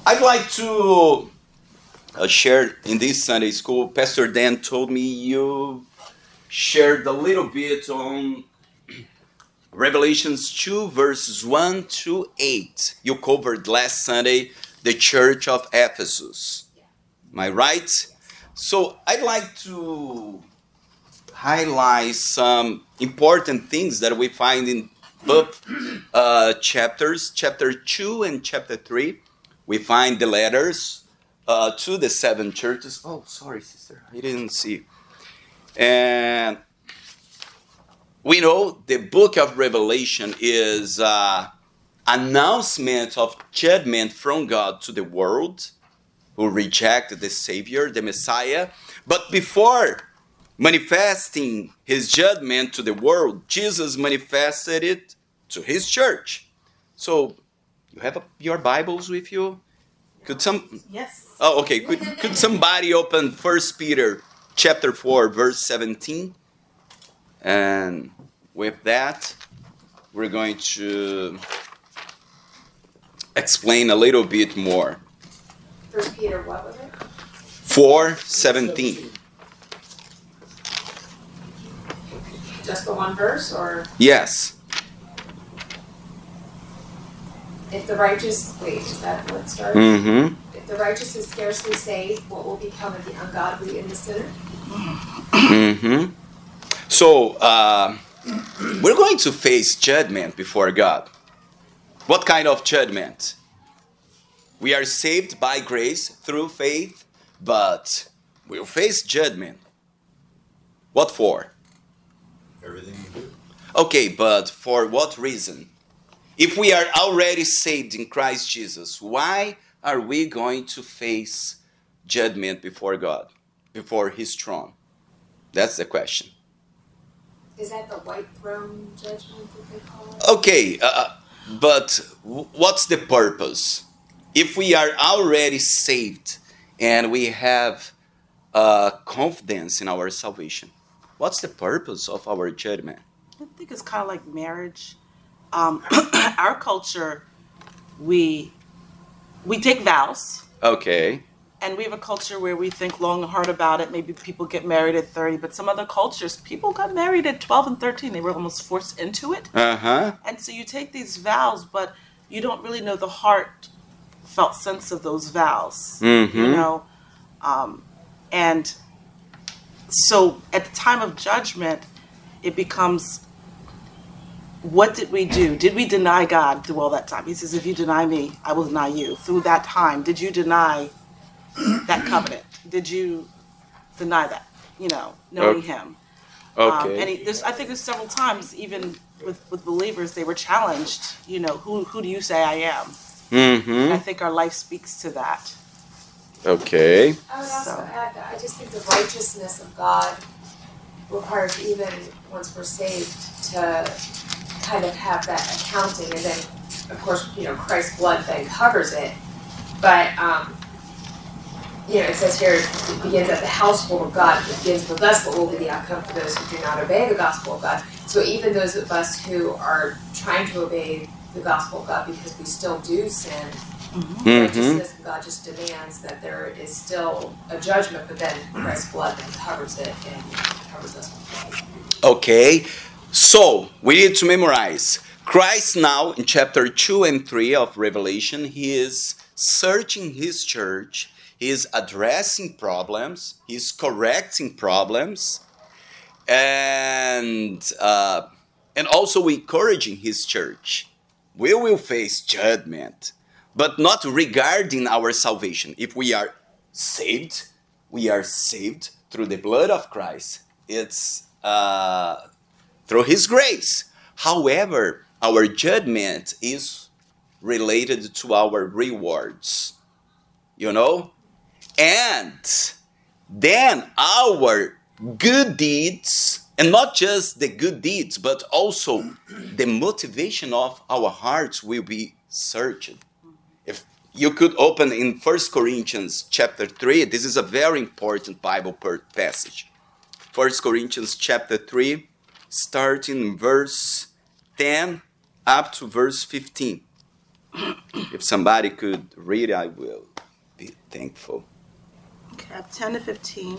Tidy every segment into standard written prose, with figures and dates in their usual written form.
I'd like to share in this Sunday school. Pastor Dan told me you shared a little bit on Revelations 2 verses 1 to 8. You covered last Sunday the church of Ephesus. Am I right? So I'd like to highlight some important things that we find in both chapters. Chapter 2 and chapter 3, we find the letters to the 7 churches. Oh, sorry, sister. I didn't see. And we know the book of Revelation is announcement of judgment from God to the world who rejected the Savior, the Messiah. But before manifesting his judgment to the world, Jesus manifested it to his church. So, you have your Bibles with you? Could some? Yes. Oh, okay. Could somebody open 1 Peter chapter 4, verse 17? And with that, we're going to explain a little bit more. 1 Peter, what was it? 4:17. Just the one verse, or Yes. if the righteous, wait, is that what it starts? Mm-hmm. If the righteous is scarcely saved, what will become of the ungodly and the sinner? Mm-hmm. So, we're going to face judgment before God. What kind of judgment? We are saved by grace through faith, but we'll face judgment. What for? Everything you do. Okay, but for what reason? If we are already saved in Christ Jesus, why are we going to face judgment before God, before his throne? That's the question. Is that the white throne judgment that they call it? Okay, but what's the purpose? If we are already saved and we have confidence in our salvation, what's the purpose of our judgment? I think it's kind of like marriage. Our culture, we take vows, Okay. and we have a culture where we think long and hard about it. Maybe people get married at 30, but some other cultures, people got married at 12 and 13. They were almost forced into it. Uh-huh. And so you take these vows, but you don't really know the heartfelt sense of those vows. Mm-hmm. You know? And so at the time of judgment, it becomes, what did we do? Did we deny God through all that time? He says, if you deny me, I will deny you. Through that time, did you deny that covenant? Did you deny that, knowing him? Okay. And I think there's several times, even with believers, they were challenged, who do you say I am? Mm-hmm. And I think our life speaks to that. Okay. I would also So- add that I just think the righteousness of God requires, even once we're saved, to kind of have that accounting, and then, of course, Christ's blood then covers it. But it says here, it begins at the household of God. It begins with us, but what will be the outcome for those who do not obey the gospel of God? So even those of us who are trying to obey the gospel of God because we still do sin, righteousness of God just demands that there is still a judgment, but then Christ's blood then covers it and covers us with faith. Okay. So, we need to memorize. Christ now, in chapter 2 and 3 of Revelation, he is searching his church. He is addressing problems. He is correcting problems. And also encouraging his church. We will face judgment, but not regarding our salvation. If we are saved through the blood of Christ. It's through his grace. However, our judgment is related to our rewards. And then our good deeds, and not just the good deeds, but also the motivation of our hearts will be searched. If you could open in 1 Corinthians chapter 3, this is a very important Bible passage. 1 Corinthians chapter 3, starting verse 10 up to verse 15. If somebody could read, I will be thankful. Okay, 10 to 15.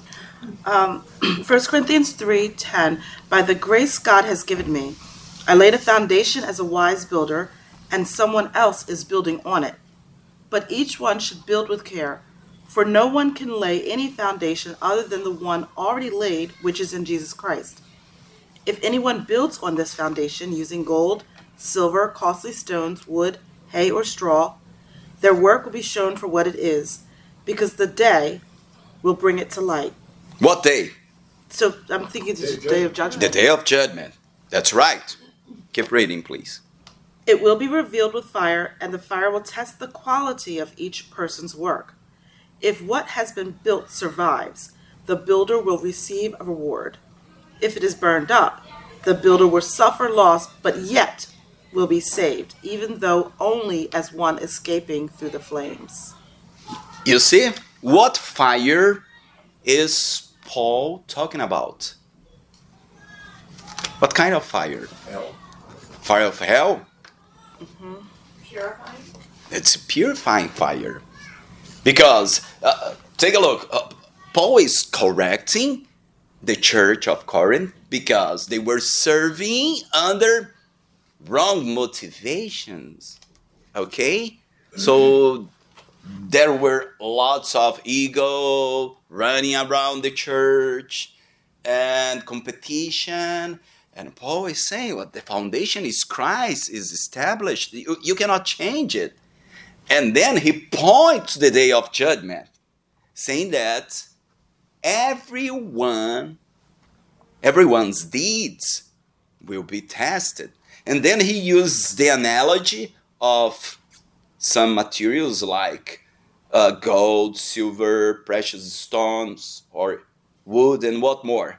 1 Corinthians 3:10. By the grace God has given me, I laid a foundation as a wise builder, and someone else is building on it. But each one should build with care, for no one can lay any foundation other than the one already laid, which is in Jesus Christ. If anyone builds on this foundation using gold, silver, costly stones, wood, hay, or straw, their work will be shown for what it is, because the day will bring it to light. What day? So I'm thinking it's the day of The judgment. day of judgment. That's right. Keep reading, please. It will be revealed with fire, and the fire will test the quality of each person's work. If what has been built survives, the builder will receive a reward. If it is burned up, the builder will suffer loss, but yet will be saved, even though only as one escaping through the flames. You see, what fire is Paul talking about? What kind of fire? Hell. Fire of hell? Purifying? It's a purifying fire. Because, take a look, Paul is correcting the church of Corinth because they were serving under wrong motivations. Okay? So there were lots of ego running around the church and competition. And Paul is saying, well, the foundation is Christ, is established. You cannot change it. And then he points to the day of judgment, saying that everyone's deeds will be tested. And then he uses the analogy of some materials like gold, silver, precious stones, or wood, and what more?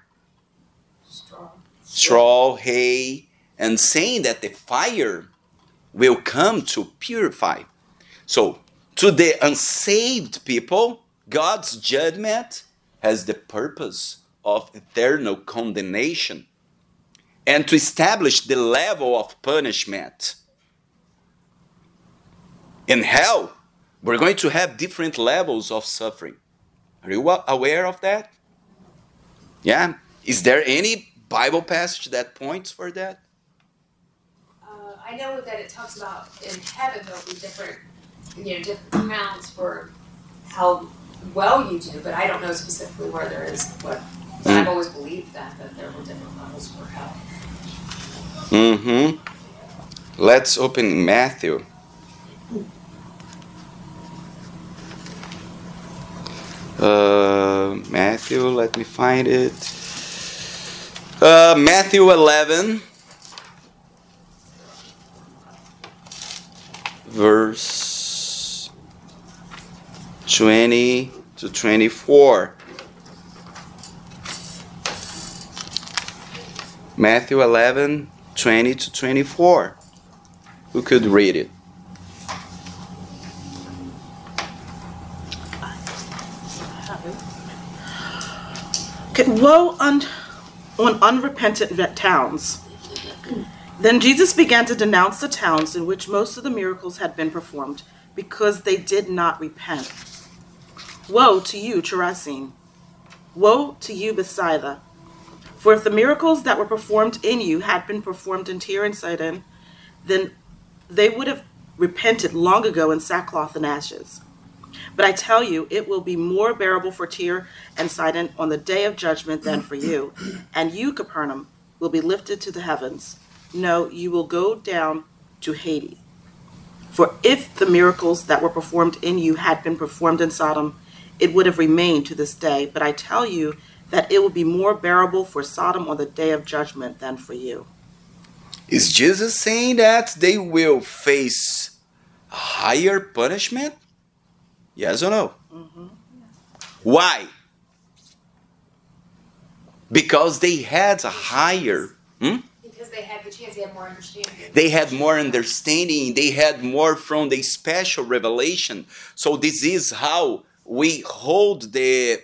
Straw, hay, and saying that the fire will come to purify. So, to the unsaved people, God's judgment has the purpose of eternal condemnation and to establish the level of punishment. In hell, we're going to have different levels of suffering. Are you aware of that? Yeah? Is there any Bible passage that points for that? I know that it talks about in heaven there'll be different, different amounts for how well you do, but I don't know specifically where there is. But I've always believed that there were different levels for hell. Let's open Matthew. Matthew, let me find it. Matthew 11, verse 20 to 24. Matthew 11, 20 to 24. Who could read it? Okay, woe on unrepentant towns. Then Jesus began to denounce the towns in which most of the miracles had been performed, because they did not repent. Woe to you, Chorazin! Woe to you, Bethsaida! For if the miracles that were performed in you had been performed in Tyre and Sidon, then they would have repented long ago in sackcloth and ashes. But I tell you, it will be more bearable for Tyre and Sidon on the day of judgment than for you. And you, Capernaum, will be lifted to the heavens. No, you will go down to Hades. For if the miracles that were performed in you had been performed in Sodom, it would have remained to this day. But I tell you that it will be more bearable for Sodom on the day of judgment than for you. Is Jesus saying that they will face higher punishment? Yes or no? Why? Because they had a higher... Because they had the chance, they had more understanding. They had more understanding. They had more from the special revelation. So this is how we hold the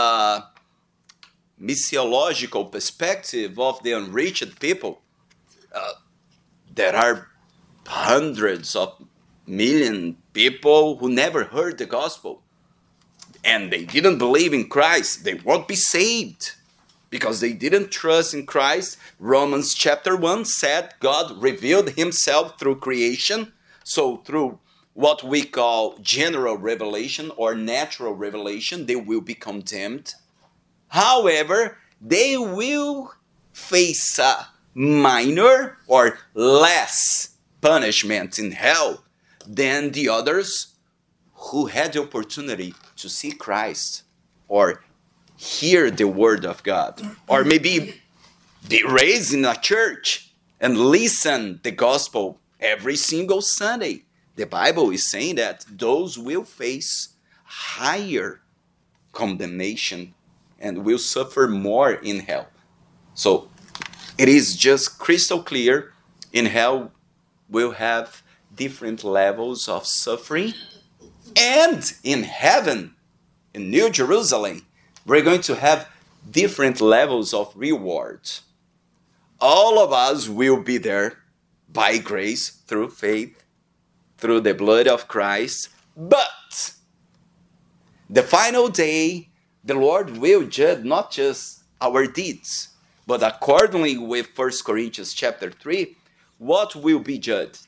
missiological perspective of the unreached people. There are hundreds of million people who never heard the gospel and they didn't believe in Christ, they won't be saved because they didn't trust in Christ. Romans chapter 1 said God revealed himself through creation, so through what we call general revelation or natural revelation, they will be condemned. However, they will face a minor or less punishment in hell than the others who had the opportunity to see Christ or hear the word of God, or maybe be raised in a church and listen the gospel every single Sunday. The Bible is saying that those will face higher condemnation and will suffer more in hell. So it is just crystal clear. In hell, we'll have different levels of suffering. And in heaven, in New Jerusalem, we're going to have different levels of rewards. All of us will be there by grace, through faith, through the blood of Christ. But the final day, the Lord will judge not just our deeds, but accordingly with 1 Corinthians chapter 3, what will be judged?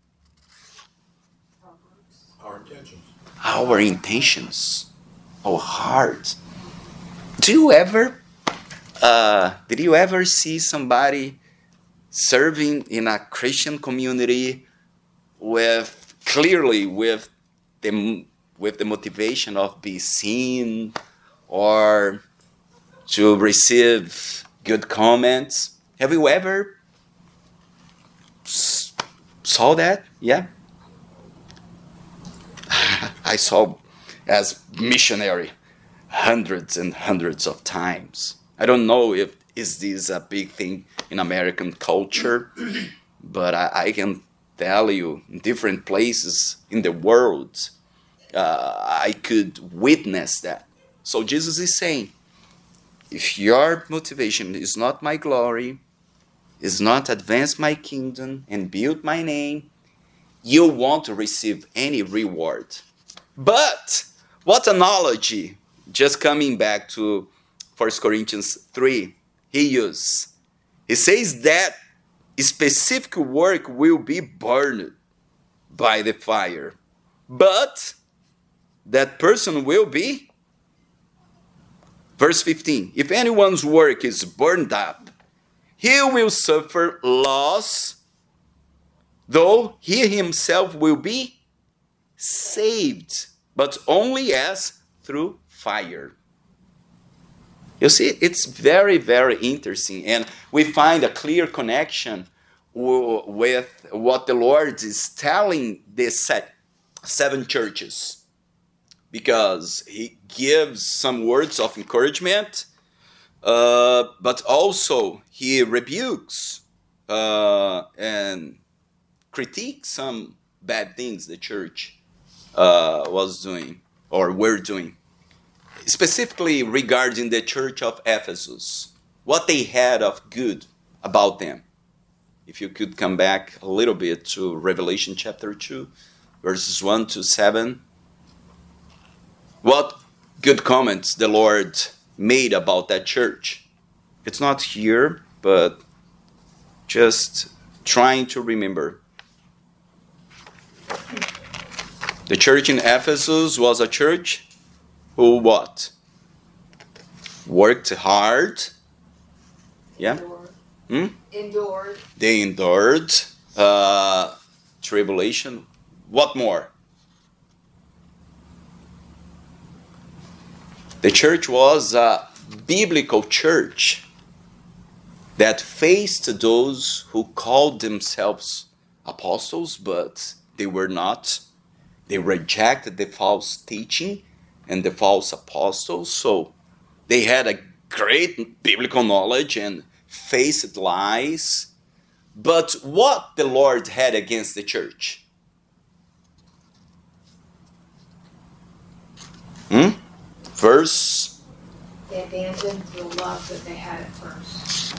Our intentions. Our intentions, our heart. Did you ever see somebody serving in a Christian community with the motivation of be seen or to receive good comments? Have you ever saw that? Yeah. I saw as missionary hundreds and hundreds of times. I don't know if is this a big thing in American culture, but I can tell you in different places in the world, I could witness that. So Jesus is saying, if your motivation is not my glory, is not advance my kingdom and build my name, you won't receive any reward. But what analogy, just coming back to 1 Corinthians 3, he uses. He says that specific work will be burned by the fire, but that person will be, verse 15, if anyone's work is burned up, he will suffer loss, though he himself will be saved, but only as through fire. You see, it's very, very interesting, and we find a clear connection with what the Lord is telling these 7 churches, because he gives some words of encouragement, but also he rebukes and critiques some bad things the church was doing or were doing. Specifically regarding the church of Ephesus, what they had of good about them. If you could come back a little bit to Revelation chapter 2, verses 1 to 7. What good comments the Lord made about that church. It's not here, but just trying to remember. The church in Ephesus was a church who what? Worked hard. Yeah? Endured. They endured tribulation. What more? The church was a biblical church that faced those who called themselves apostles, but they were not. They rejected the false teaching and the false apostles, so they had a great biblical knowledge and faced lies. But what the Lord had against the church? Verse. They abandoned the love that they had at first.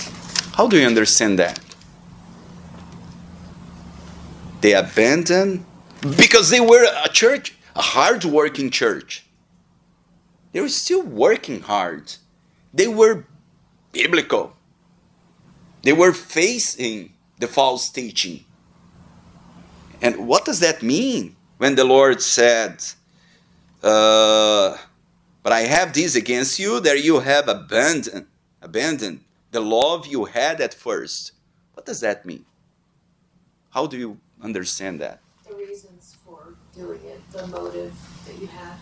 How do you understand that? They abandoned Because they were a church, a hard-working church. They were still working hard. They were biblical. They were facing the false teaching. And what does that mean when the Lord said, but I have this against you, that you have abandoned the love you had at first? What does that mean? How do you understand that? The reasons for doing it, the motive that you had.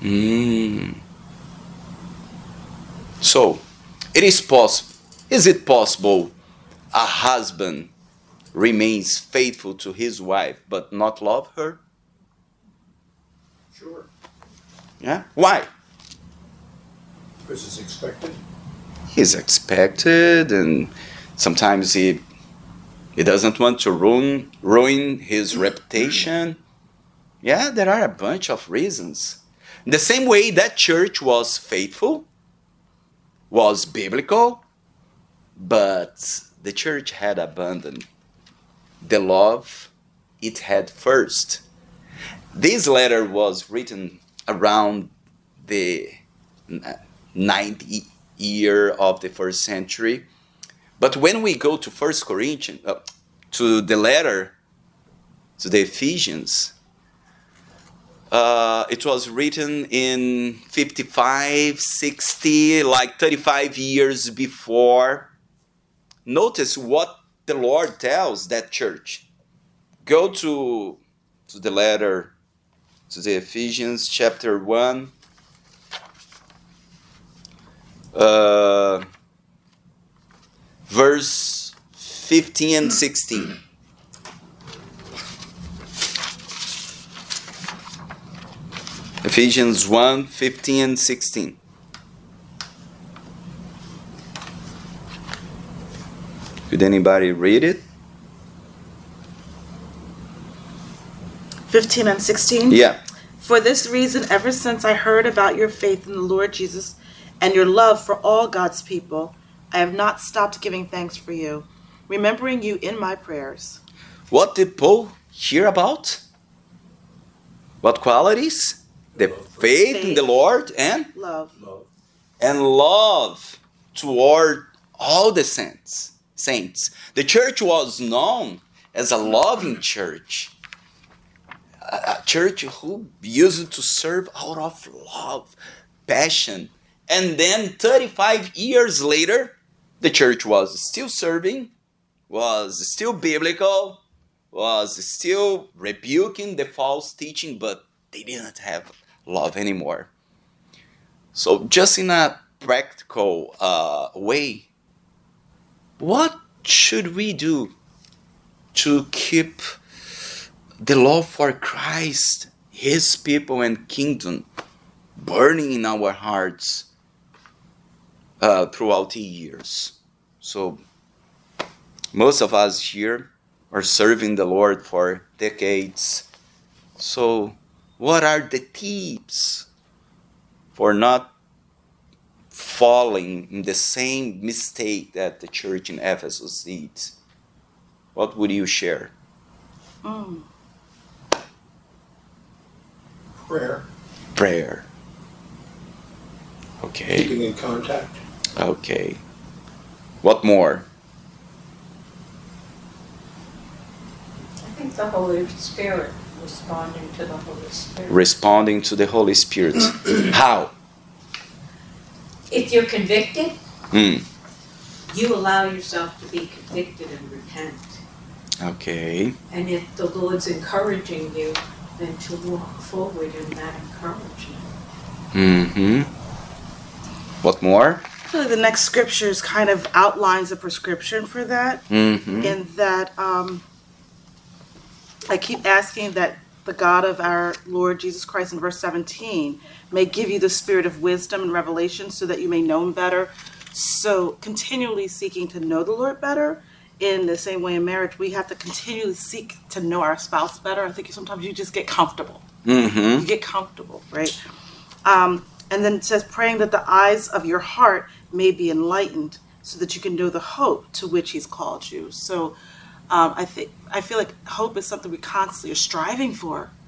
So, is it possible a husband remains faithful to his wife but not love her? Sure. Yeah? Why? Because it's expected. He's expected, and sometimes he doesn't want to ruin his reputation. Yeah, there are a bunch of reasons. In the same way, that church was faithful, was biblical, but the church had abandoned the love it had first. This letter was written around the 9th year of the first century. But when we go to 1 Corinthians, to the letter to the Ephesians, it was written in 55, 60, like 35 years before. Notice what the Lord tells that church. Go to the letter to the Ephesians, chapter 1. Verse 15 and 16. Ephesians 1, 15 and 16. Could anybody read it? 15 and 16? Yeah. For this reason, ever since I heard about your faith in the Lord Jesus and your love for all God's people, I have not stopped giving thanks for you, remembering you in my prayers. What did Paul hear about? What qualities? The faith in the Lord and Love. love toward all the saints. The church was known as a loving church. A church who used to serve out of love, passion. And then 35 years later, the church was still serving, was still biblical, was still rebuking the false teaching, but they didn't have love anymore. So just in a practical way, what should we do to keep the love for Christ, His people and kingdom burning in our hearts throughout the years? So most of us here are serving the Lord for decades. So what are the tips for not falling in the same mistake that the church in Ephesus did? What would you share? Prayer. Okay. Keeping in contact. Okay. What more? I think the Holy Spirit, responding to the Holy Spirit. Responding to the Holy Spirit. How? If you're convicted, Hmm. you allow yourself to be convicted and repent. Okay. And if the Lord's encouraging you, then to walk forward in that encouragement. Mm-hmm. What more? I feel like the next scriptures kind of outlines a prescription for that. Mm-hmm. In that I keep asking that the God of our Lord Jesus Christ in verse 17 may give you the spirit of wisdom and revelation so that you may know him better. So continually seeking to know the Lord better. In the same way in marriage, we have to continually seek to know our spouse better. I think sometimes you just get comfortable. Mm-hmm. You get comfortable, right? And then it says, praying that the eyes of your heart may be enlightened so that you can know the hope to which he's called you. So I feel like hope is something we constantly are striving for.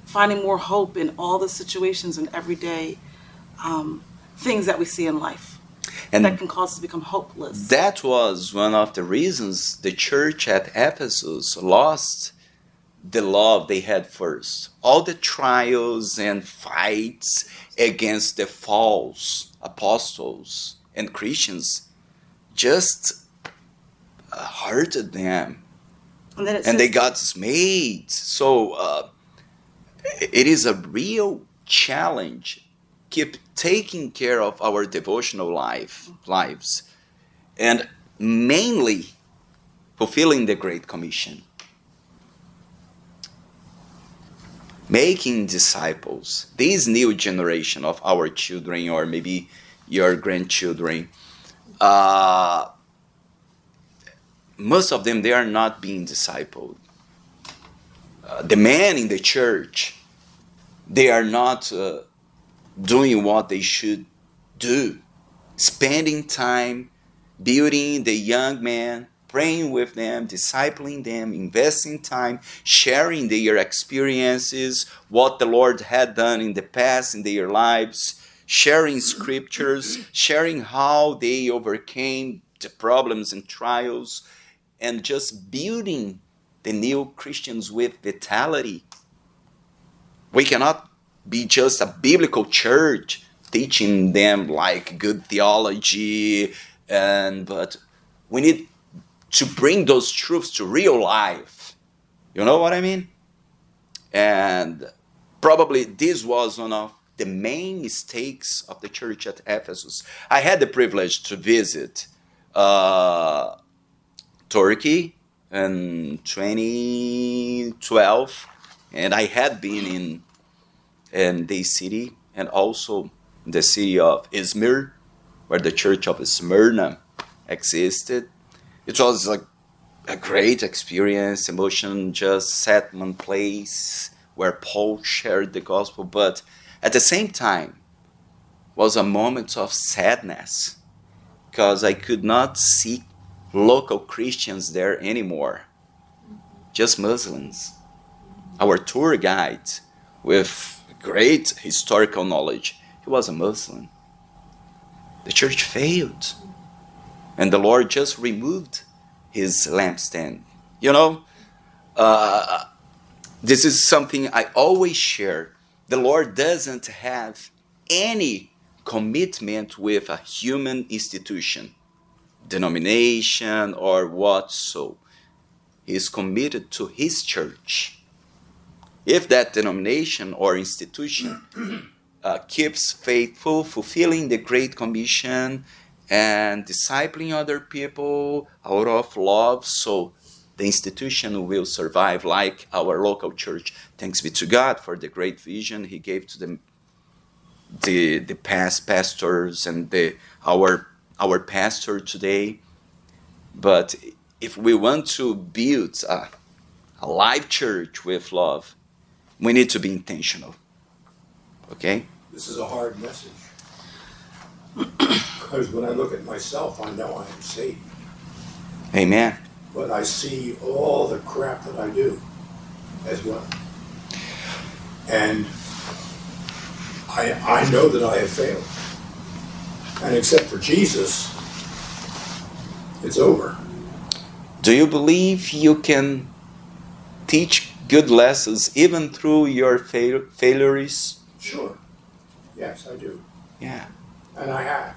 finding more hope in all the situations and everyday things that we see in life And that can cause us to become hopeless. that was one of the reasons the church at Ephesus lost the love they had first. All the trials and fights against the false apostles and Christians just hurted them, And then it and they says, got dismayed. So it is a real challenge. Keep taking care of our devotional lives, and mainly fulfilling the Great Commission. Making disciples, this new generation of our children, or maybe your grandchildren, most of them, they are not being discipled. The men in the church, they are not doing what they should do. Spending time building the young men, praying with them, discipling them, investing time, sharing their experiences, what the Lord had done in the past in their lives, sharing scriptures, sharing how they overcame the problems and trials, and just building the new Christians with vitality. We cannot be just a biblical church teaching them like good theology, but we need to bring those truths to real life. You know what I mean? And probably this was one of the main mistakes of the church at Ephesus. I had the privilege to visit Turkey in 2012, and I had been in the city, and also the city of Izmir, where the church of Smyrna existed. It was like a great experience, emotion, just sat in one place where Paul shared the gospel, but at the same time was a moment of sadness because I could not see local Christians there anymore, just Muslims. Our tour guide, with great historical knowledge, he was a Muslim. The church failed, and the Lord just removed his lampstand. You know, this is something I always share. The Lord doesn't have any commitment with a human institution, denomination, or what so. He is committed to his church. If that denomination or institution keeps faithful, fulfilling the Great Commission, and discipling other people out of love, so the institution will survive like our local church. Thanks be to God for the great vision he gave to the past pastors and our pastor today. But if we want to build a live church with love, we need to be intentional. Okay? This is a hard message. Because when I look at myself, I know I am saved. Amen. But I see all the crap that I do as well. And I know that I have failed. And except for Jesus, it's over. Do you believe you can teach good lessons even through your failures? Sure. Yes, I do. Yeah. And I have.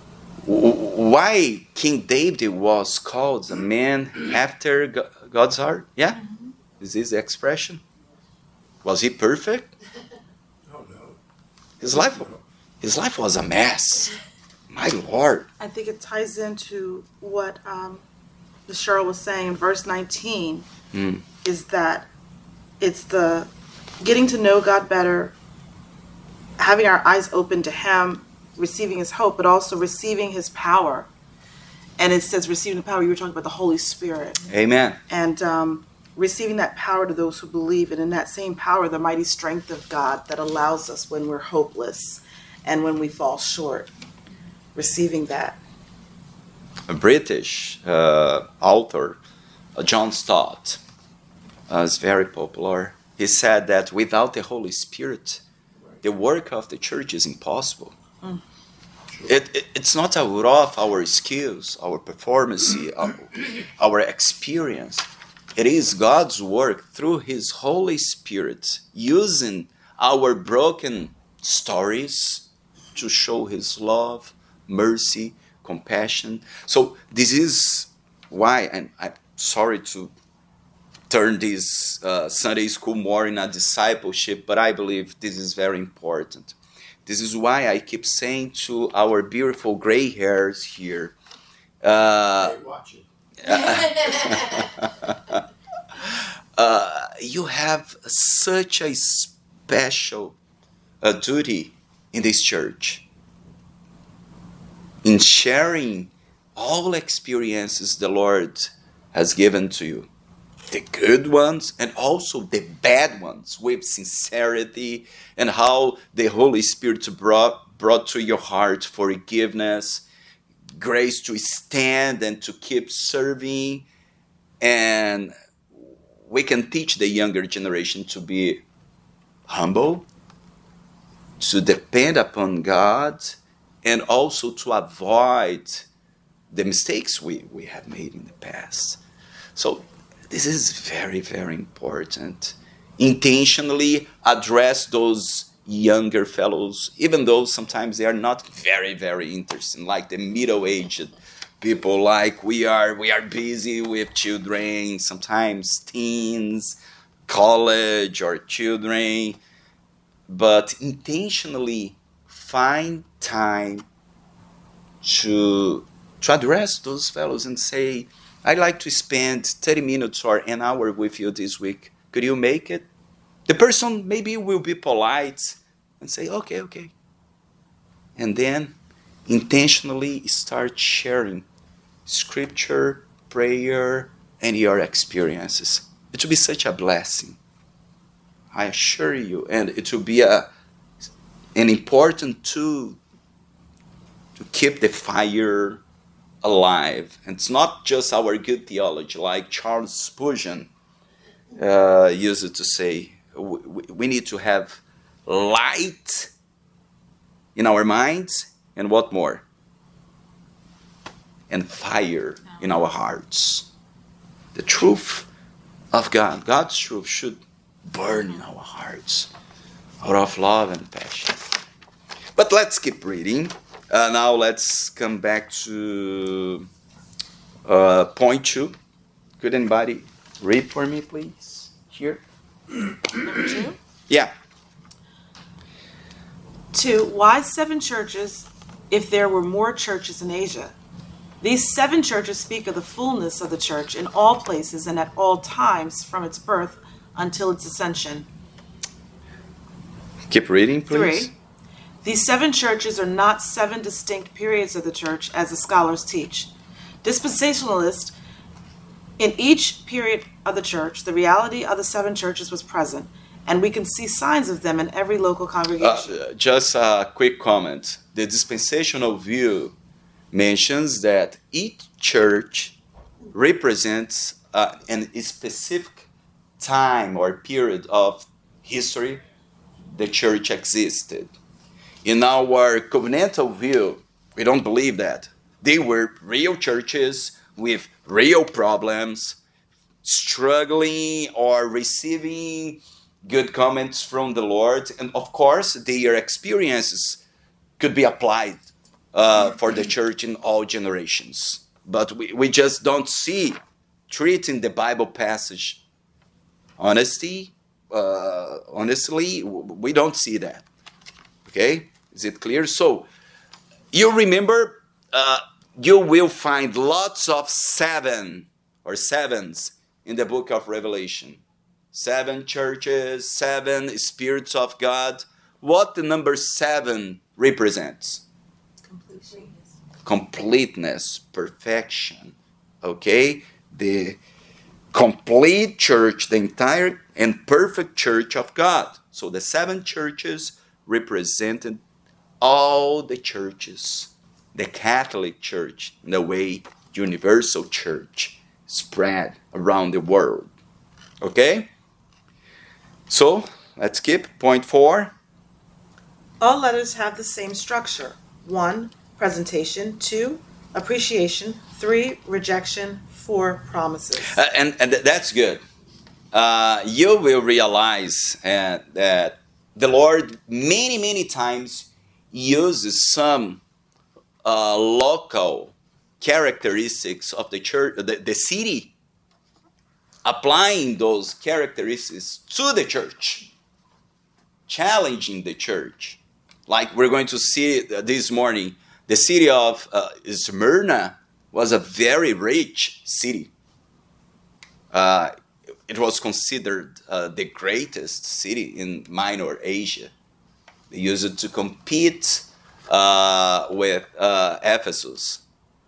Why King David was called a man after God's heart? Yeah? Is this the expression? Was he perfect? Oh, no. His life was a mess. My Lord. I think it ties into what Cheryl was saying in verse 19, is that it's the getting to know God better, having our eyes open to him, receiving his hope, but also receiving his power. And it says receiving the power, you were talking about the Holy Spirit. Amen. And receiving that power to those who believe, and in that same power, the mighty strength of God that allows us when we're hopeless and when we fall short. Receiving that. A British author, John Stott, is very popular. He said that without the Holy Spirit, the work of the church is impossible. It's not out of our skills, our performance, our experience. It is God's work through His Holy Spirit, using our broken stories to show His love, mercy, compassion. So this is why, and I'm sorry to turn this Sunday school more in a discipleship, but I believe this is very important. This is why I keep saying to our beautiful gray hairs here, Watch it. you have such a special duty in this church in sharing all experiences the Lord has given to you, the good ones and also the bad ones, with sincerity, and how the Holy Spirit brought to your heart forgiveness, grace to stand and to keep serving. And we can teach the younger generation to be humble, to depend upon God, and also to avoid the mistakes we have made in the past. So this is very, very important. Intentionally address those younger fellows, even though sometimes they are not very, very interesting, like the middle-aged people, like we are busy with children, sometimes teens, college or children, but intentionally find time to address those fellows and say, I'd like to spend 30 minutes or an hour with you this week. Could you make it? The person maybe will be polite and say, okay. And then intentionally start sharing scripture, prayer, and your experiences. It will be such a blessing. I assure you. And it will be an important tool to keep the fire alive. And it's not just our good theology, like Charles Spurgeon used to say, we need to have light in our minds, and what more? And fire in our hearts. The truth of God, God's truth, should burn in our hearts out of love and passion. But let's keep reading. Now let's come back to point 2. Could anybody read for me, please? Here. Number 2? Yeah. 2. Why 7 churches if there were more churches in Asia? These 7 churches speak of the fullness of the church in all places and at all times from its birth until its ascension. Keep reading, please. 3. These 7 churches are not 7 distinct periods of the church as the scholars teach. Dispensationalists, in each period of the church, the reality of the 7 churches was present, and we can see signs of them in every local congregation. Just a quick comment. The dispensational view mentions that each church represents a specific time or period of history the church existed. In our covenantal view, we don't believe that. They were real churches with real problems, struggling or receiving good comments from the Lord. And of course, their experiences could be applied for the church in all generations. But we just don't see, treating the Bible passage honestly, we don't see that. Okay? Is it clear? So, you remember, you will find lots of 7 or sevens in the book of Revelation. 7 churches, 7 spirits of God. What the number 7 represents? Completeness, perfection. Okay? The complete church, the entire and perfect church of God. So the 7 churches represented all the churches. The Catholic Church, in a way, universal church, spread around the world. Okay? So, let's skip point 4. All letters have the same structure. 1. Presentation. 2. Appreciation. 3. Rejection. 4. Promises. And that's good. You will realize that the Lord many times uses some local characteristics of the church, the city, applying those characteristics to the church, challenging the church. Like we're going to see this morning, the city of Smyrna was a very rich city. It was considered the greatest city in Minor Asia. They used it to compete with Ephesus.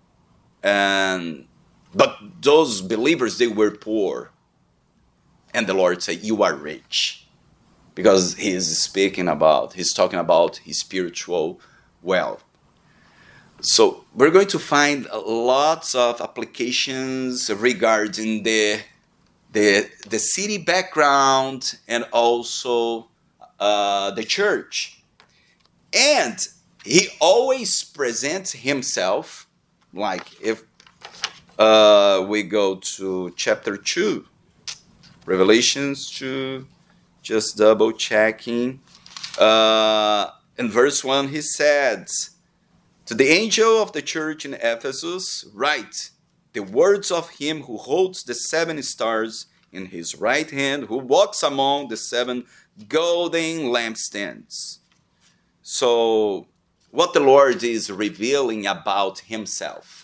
But those believers, they were poor. And the Lord said, you are rich. Because he's talking about his spiritual wealth. So we're going to find lots of applications regarding the city background and also the church. And he always presents himself, like if we go to chapter 2, Revelations 2, just double checking. In verse 1 he said, to the angel of the church in Ephesus, write the words of him who holds the 7 stars in his right hand, who walks among the 7 golden lampstands. So, what the Lord is revealing about himself,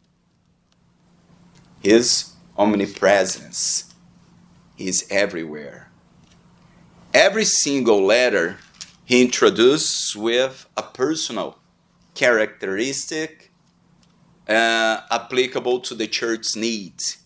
his omnipresence, is everywhere. Every single letter he introduces with a personal characteristic applicable to the church's needs.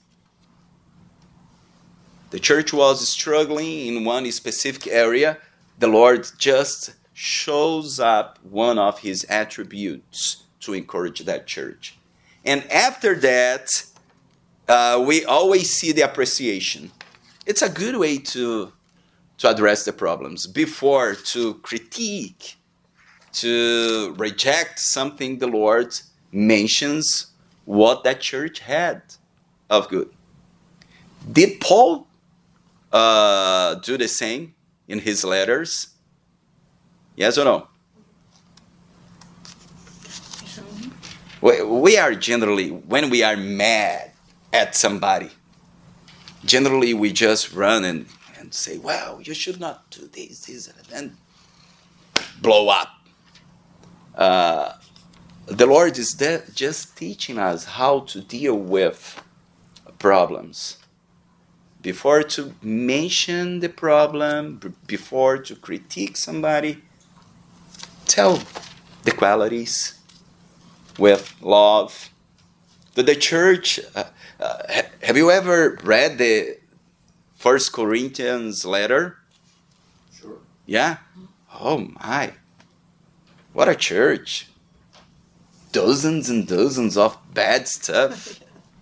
The church was struggling in one specific area. The Lord just shows up one of his attributes to encourage that church. And after that, we always see the appreciation. It's a good way to address the problems. Before to critique, to reject something, the Lord mentions what that church had of good. Did Paul do the same in his letters? Yes or no? We are generally, when we are mad at somebody, generally we just run and say, well, you should not do this, and blow up. The Lord is just teaching us how to deal with problems. Before to mention the problem, before to critique somebody, tell the qualities with love. The church, have you ever read the 1 Corinthians letter? Sure. Yeah? Oh my. What a church. Dozens and dozens of bad stuff.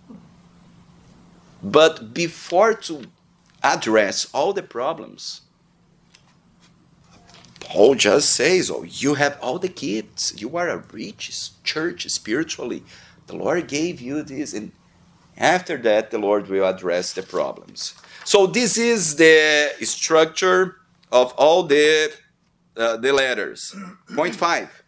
But before to address all the problems, Paul just says, oh, you have all the gifts. You are a rich church spiritually. The Lord gave you this. And after that, the Lord will address the problems. So this is the structure of all the letters. Point 5.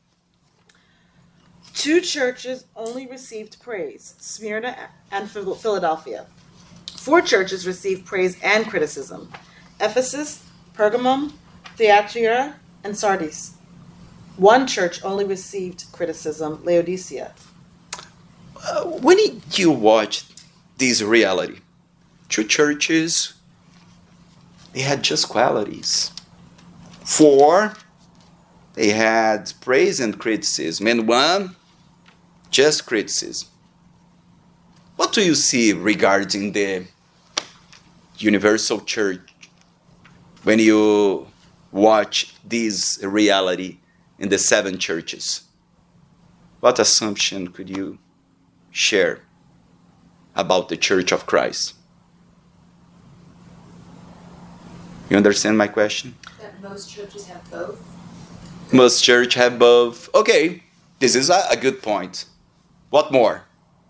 2 churches only received praise, Smyrna and Philadelphia. 4 churches received praise and criticism, Ephesus, Pergamum, Thyatira, and Sardis. 1 church only received criticism, Laodicea. When you watch this reality, 2 churches, they had just qualities. 4, they had praise and criticism, and 1, just criticism. What do you see regarding the universal church when you watch this reality in the 7 churches? What assumption could you share about the Church of Christ? You understand my question? That most churches have both. Most church have both. Okay, this is a good point. What more?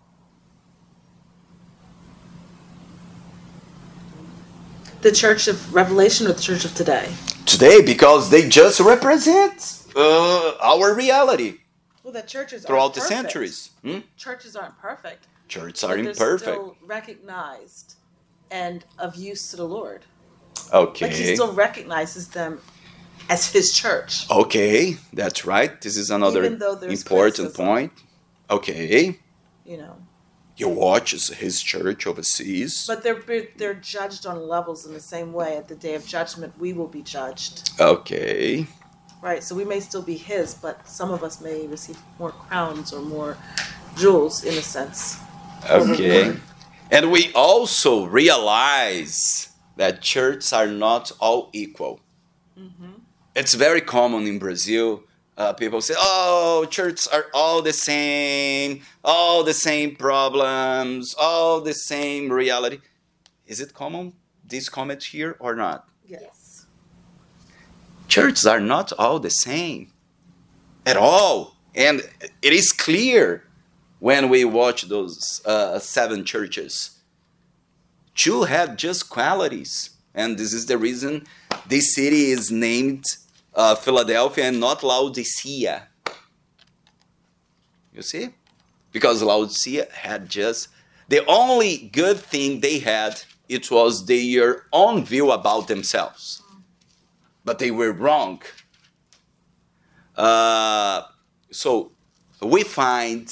The Church of Revelation or the Church of today? Today, because they just represent our reality Well, that churches throughout aren't the perfect. centuries. Churches aren't perfect. Churches but are they're imperfect. still recognized and of use to the Lord. Okay. Like he still recognizes them as his church. Okay, that's right. This is another Even though there's important criticism. point. Okay. You know. You watch his church overseas. But they're judged on levels in the same way. At the day of judgment, we will be judged. Okay. Right, so we may still be his, but some of us may receive more crowns or more jewels, in a sense. Okay. And we also realize that churches are not all equal. Mm-hmm. It's very common in Brazil. People say, oh, churches are all the same problems, all the same reality. Is it common, this comment here, or not? Yes. Churches are not all the same at all. And it is clear when we watch those 7 churches. 2 had just qualities. And this is the reason this city is named Philadelphia and not Laodicea. You see? Because Laodicea had just... The only good thing they had, it was their own view about themselves. But they were wrong. So we find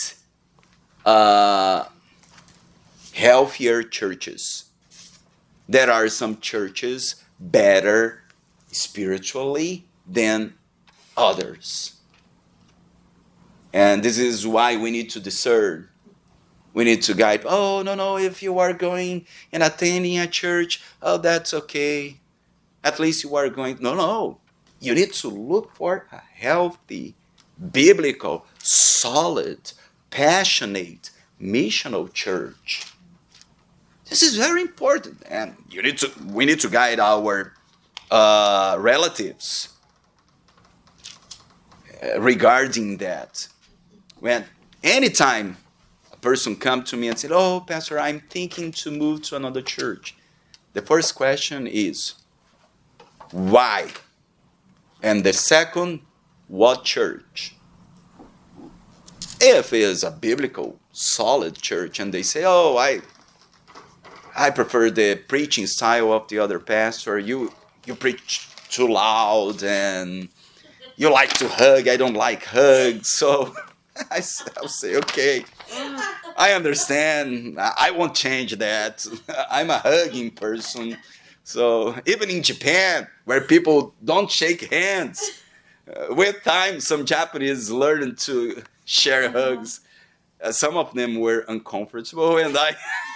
healthier churches. There are some churches better spiritually than others. And this is why we need to discern. We need to guide. Oh, no, if you are going and attending a church, oh, that's okay. At least you are going. No. You need to look for a healthy, biblical, solid, passionate, missional church. This is very important. And we need to guide our relatives regarding that. When anytime a person comes to me and says, oh, Pastor, I'm thinking to move to another church. The first question is, why? And the second, what church? If it is a biblical, solid church, and they say, oh, I prefer the preaching style of the other pastor, you preach too loud, and you like to hug, I don't like hugs, so I'll say, okay, I understand, I won't change that, I'm a hugging person. So even in Japan, where people don't shake hands, with time, some Japanese learned to share hugs. Some of them were uncomfortable, and I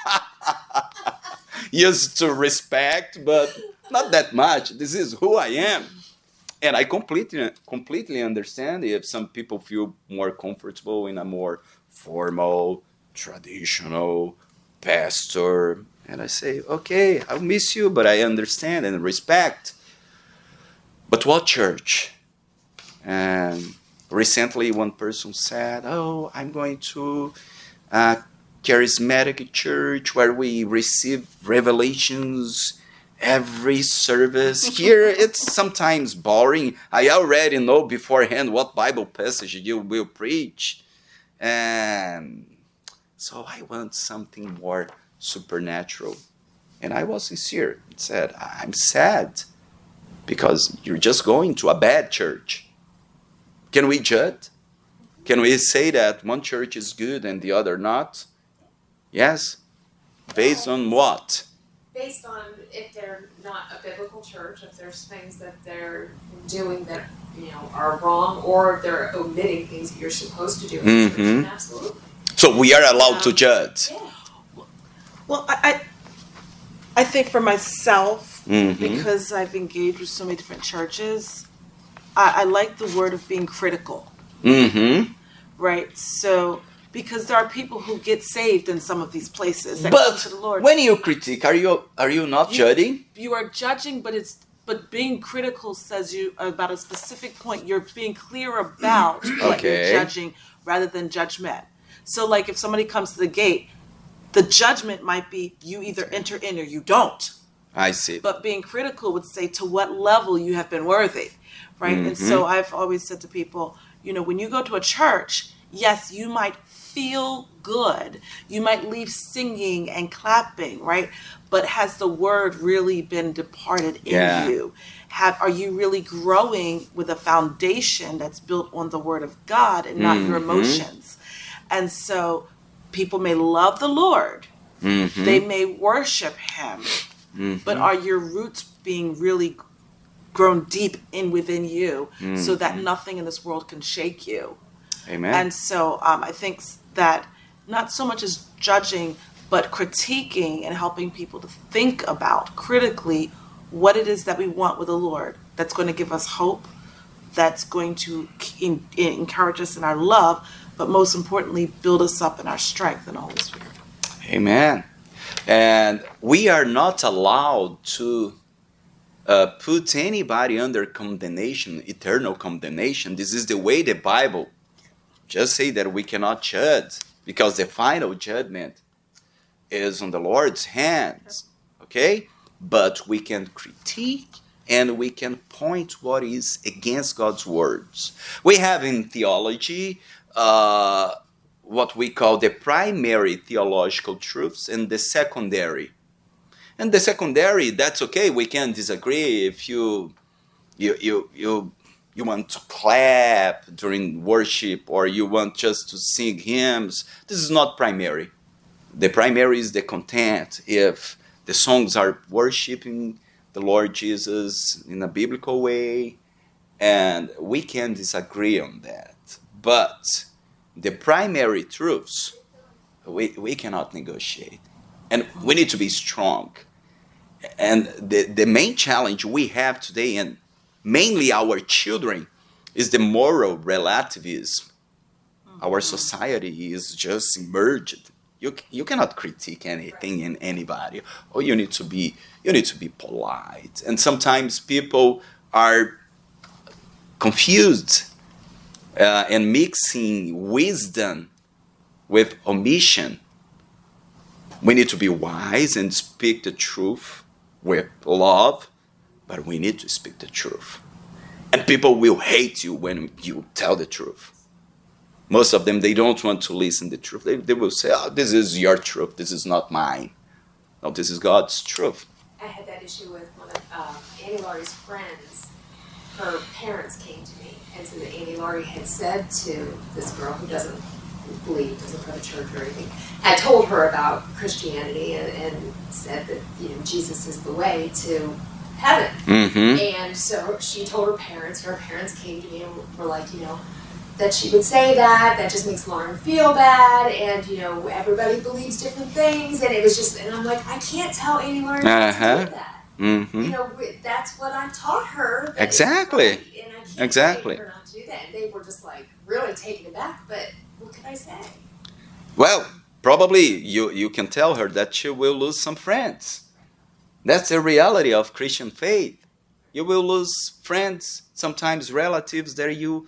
used to respect, but not that much. This is who I am. And I completely understand if some people feel more comfortable in a more formal, traditional pastor. And I say, okay, I'll miss you, but I understand and respect. But what church? And recently one person said, oh, I'm going to a charismatic church where we receive revelations every service. Here it's sometimes boring. I already know beforehand what Bible passage you will preach. And so I want something more supernatural. And I was sincere. I said, I'm sad because you're just going to a bad church. Can we judge? Can we say that one church is good and the other not? Yes. Based on what? Based on if they're not a biblical church, if there's things that they're doing that are wrong, or if they're omitting things that you're supposed to do in the church. Absolutely. So we are allowed to judge. Yeah. Well, I think for myself, because I've engaged with so many different churches, I like the word of being critical. Right? So, because there are people who get saved in some of these places that come to the Lord. When you critique, are you not judging? You are judging, but But being critical says you about a specific point. You're being clear about what you're Okay. judging rather than judgment. So, like if somebody comes to the gate, the judgment might be you either enter in or you don't. I see. But being critical would say to what level you have been worthy, right? And so I've always said to people, when you go to a church, yes, you might feel good. You might leave singing and clapping, right? But has the word really been departed in you? Are you really growing with a foundation that's built on the word of God and not your emotions? And so people may love the Lord. They may worship him. But are your roots being really grown deep within you so that nothing in this world can shake you? Amen. And so I think that not so much as judging, but critiquing and helping people to think about critically what it is that we want with the Lord that's going to give us hope, that's going to encourage us in our love, but most importantly, build us up in our strength and Holy Spirit. Amen. And we are not allowed to put anybody under condemnation, eternal condemnation. This is the way the Bible just say that we cannot judge, because the final judgment is on the Lord's hands. Okay? But we can critique and we can point what is against God's words. We have in theology what we call the primary theological truths and the secondary. And the secondary, that's okay. We can disagree if you want to clap during worship or you want just to sing hymns. This is not primary. The primary is the content. If the songs are worshiping the Lord Jesus in a biblical way, and we can disagree on that. But the primary truths, we cannot negotiate. And we need to be strong. And the main challenge we have today, and mainly our children, is the moral relativism. Our society is just emerged. You cannot critique anything in anybody. Or you need to be polite. And sometimes people are confused and mixing wisdom with omission. We need to be wise and speak the truth with love, but we need to speak the truth. And people will hate you when you tell the truth. Most of them, they don't want to listen to the truth. They will say, oh, this is your truth. This is not mine. No, this is God's truth. I had that issue with one of Annie Laurie's friends. Her parents came to me and said that Annie Laurie had said to this girl who doesn't believe, doesn't go to church or anything, had told her about Christianity and said that Jesus is the way to heaven. And so she told her parents came to me and were like, that she would say that just makes Lauren feel bad, and everybody believes different things, and it was just, and I'm like, I can't tell Annie Lauren not to do that. That's what I taught her. Exactly. And I can't Exactly. tell her not to do that. And they were just like really taken aback, but what can I say? Well, probably you can tell her that she will lose some friends. That's the reality of Christian faith. You will lose friends, sometimes relatives that you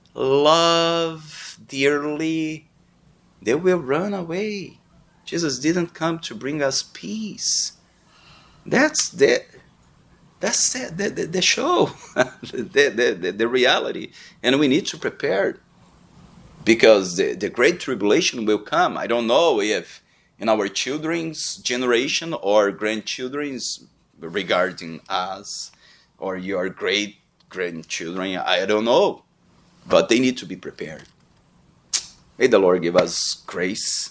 love dearly. They will run away. Jesus didn't come to bring us peace. That's the show, the reality. And we need to prepare, because the great tribulation will come. I don't know if in our children's generation or grandchildren's regarding us or your great grandchildren, I don't know. But they need to be prepared. May the Lord give us grace.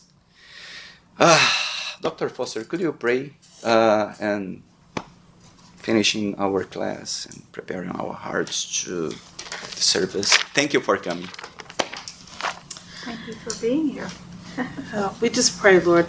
Dr. Foster, could you pray and finishing our class and preparing our hearts to the service? Thank you for coming. Thank you for being here. We just pray, Lord,